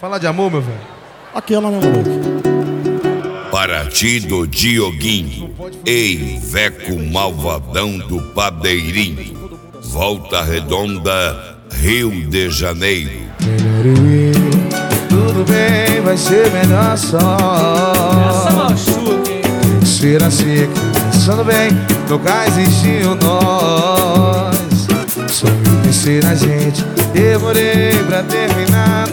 Fala de amor, meu velho. Aquela, né, moleque? Para ti do Dioguinho, ei, Veco malvadão do Padeirinho, Volta Redonda, Rio de Janeiro. Melhor eu ir, tudo bem, vai ser melhor só. Essa machuca, hein? Ser assim, pensando bem, nunca existiu nós. Só eu pensei na gente, demorei pra terminar.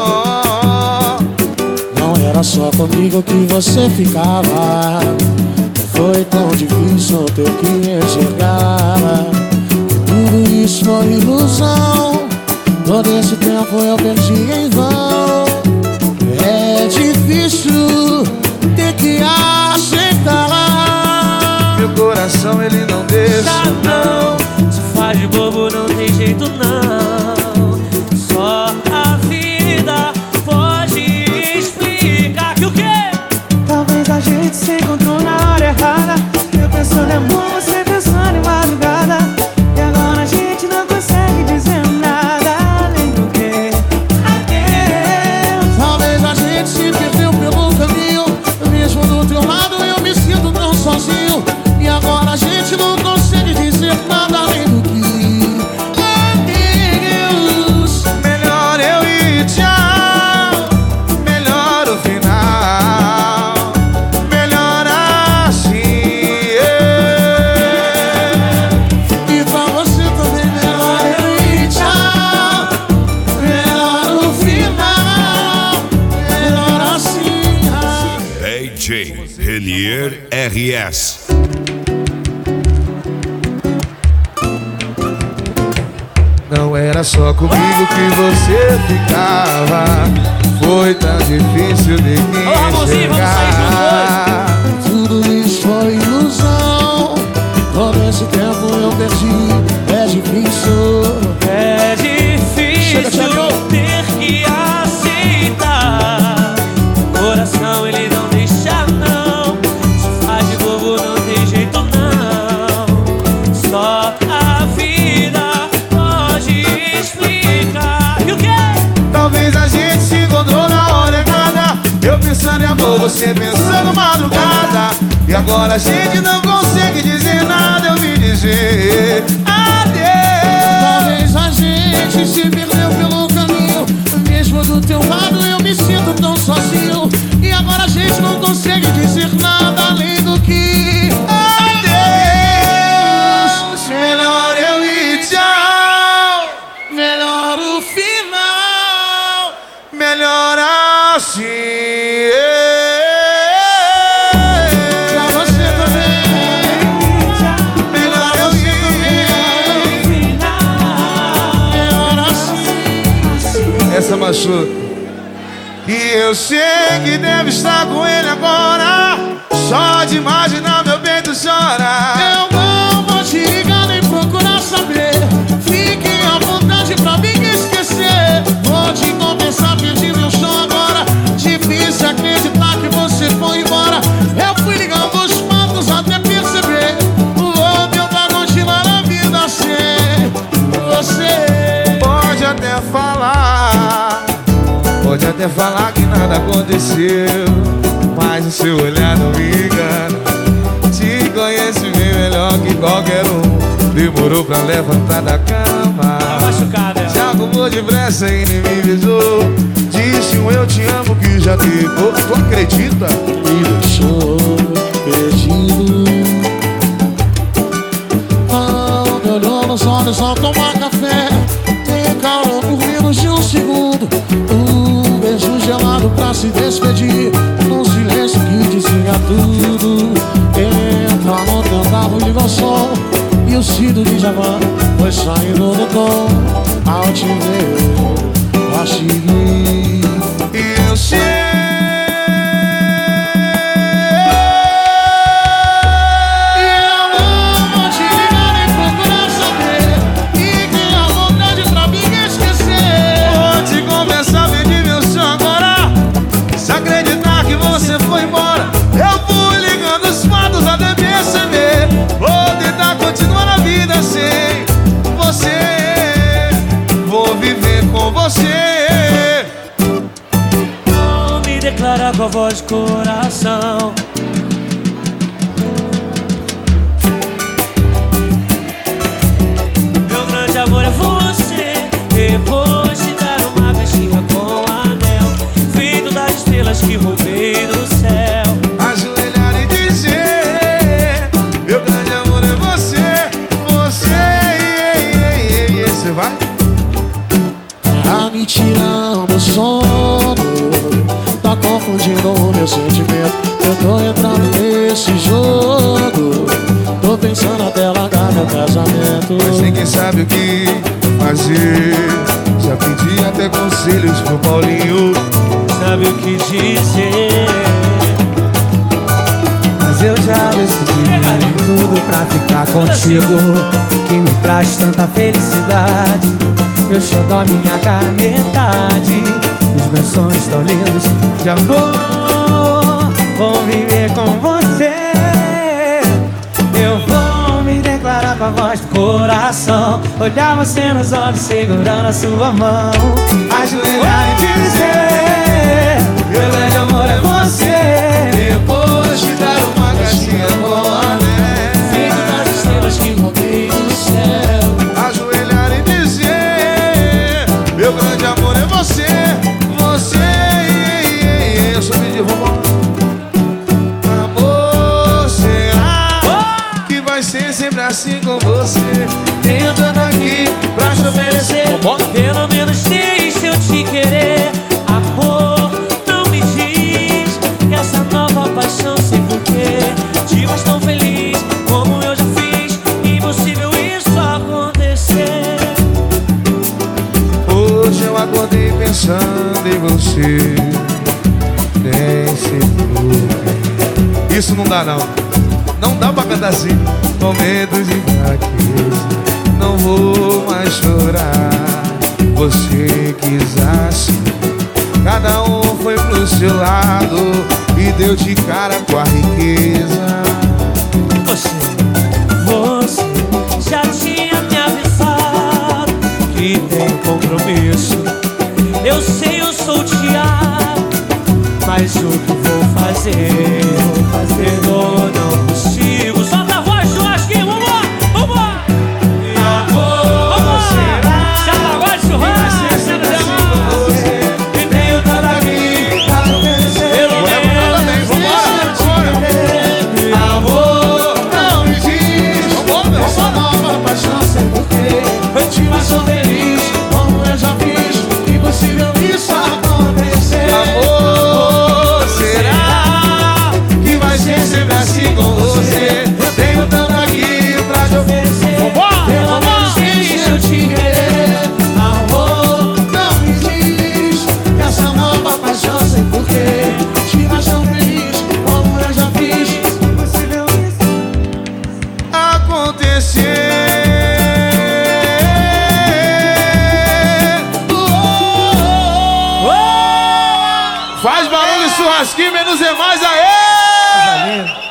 Não era só comigo que você ficava. Não foi tão difícil ter que enxergar. Tudo isso foi ilusão. Todo esse tempo eu perdi em vão. É difícil ter que aceitar. Meu coração ele não deixa, Não, se faz de bobo não tem jeito não. Só a vida pode explicar que o quê? Talvez a gente se encontrou na hora errada. Eu pensando em amor, você pensando em madrugada. E agora a gente não consegue dizer nada além do que adeus. Talvez a gente se perdeu pelo caminho. Mesmo do teu lado eu me sinto tão sozinho. E agora a gente não consegue dizer nada além do que adeus. melhor eu ir, tchau. Melhor o final, melhor assim. E pra você também melhor eu ir, tchau. Melhor o final, melhor assim. DJ Renier RS. Não era só comigo que você ficava. Foi tão difícil de Ô, Ramonzinho, vamos sair enxergar. Tudo isso foi ilusão. Todo esse tempo eu perdi. É difícil. É difícil Chega. ter que aceitar. O coração ele não deixa não. Se faz de bobo não tem jeito não. Só a vida pode explicar que o quê? Talvez a gente se encontrou na hora errada. Eu pensando em amor, você pensando madrugada. E agora a gente não consegue dizer nada. Eu vim dizer adeus. Talvez a gente se perdeu pelo caminho. Mesmo do teu lado eu me sinto tão sozinho. E agora a gente não consegue dizer nada além do que Adeus. Melhor eu ir, tchau. melhor o final. Melhor assim. Pra você também. Melhor eu ir. Melhor assim. Essa machuca. E eu sei que deve estar com ele agora. Só de imaginar meu peito chora. Eu não vou te ligar nem procurar saber. Fique à vontade pra mim esquecer. Vou te confessar, perdi meu chão agora. Difícil acreditar que você foi embora. Eu fui ligando os fatos até perceber. Vou tentar continuar a vida sem você. Pode até falar que nada aconteceu, mas o seu olhar não me engana. Te conheço bem melhor que qualquer um. Demorou pra levantar da cama. Tá machucada ela. Se arrumou depressa e nem me beijou. Disse um eu te amo que já ficou. Tu acredita? Me deixou perdido. Não me olhou nos olhos ao tomar café. Me calou por menos de um segundo. Um beijo gelado pra se despedir. Num silêncio que dizia tudo. Entra no teu carro, liga o som. E o Cido de Javan foi saindo do tom. Ao te ver, achei. E eu sei. Você foi embora, eu fui ligando os fatos até perceber. Vou tentar continuar a vida sem você. Vou viver com você. com a voz de coração. Meu grande amor é você. Depois de dar uma caixinha com anel, feito das estrelas que roubei do céu. Ajoelhar e dizer: meu grande amor é você. Você vai? Tá me tirando o sono, tá confundindo o meu sentimento. Eu tô entrando nesse jogo, tô pensando até largar meu casamento. Mas ninguém sabe o que fazer. Já pedi até conselhos pro Paulinho. Sabe o que dizer? Mas eu já decidi tudo pra ficar contigo, que me traz tanta felicidade. Meu xodó, minha cara, metade. Os meus sonhos tão lindos de amor. Vou viver com você. Eu vou me declarar com a voz do coração, olhar você nos olhos segurando a sua mão, ajoelhar e dizer: meu grande amor é você. Depois de dar uma caixinha com anel, Feito das estrelas que roubei do céu. ajoelhar e dizer: meu grande amor é você. Eu sou de romão. Amor, será que vai ser sempre assim com você? Tentando aqui pra te oferecer. Pelo menos deixa eu te querer. Amor, não me diz que essa nova paixão sei porquê te faz tão feliz como eu já fiz. Impossível isso acontecer. Hoje eu acordei pensando em você. Isso não dá não. Não dá pra cantar assim. Momentos de fraqueza, não vou mais chorar. Você quis assim, cada um foi pro seu lado e deu de cara com a riqueza. Você já tinha me avisado que tem compromisso. Eu sei, eu sou o Thiago, mas o que vou fazer? Eu não consigo. Solta a voz, churrasquinho, vambora, vambora! Amor, será Chama a voz, churrasquinho, sempre assim com você? e tenho tanto aqui pra te oferecer. Pelo menos Amor, não me diz. Essa nova paixão sei porquê eu te faz tão feliz como eu já fiz. Impossível isso acontecer. Amor, será que vai ser sempre assim com você? Eu tenho tanto aqui pra te oferecer. Pelo menos deixa eu te querer. Amor, não me diz que essa nova paixão sei porquê te faz tão feliz como eu já fiz. Impossível isso Acontecer. Faz barulho, churrasquinho, menos é mais, aê!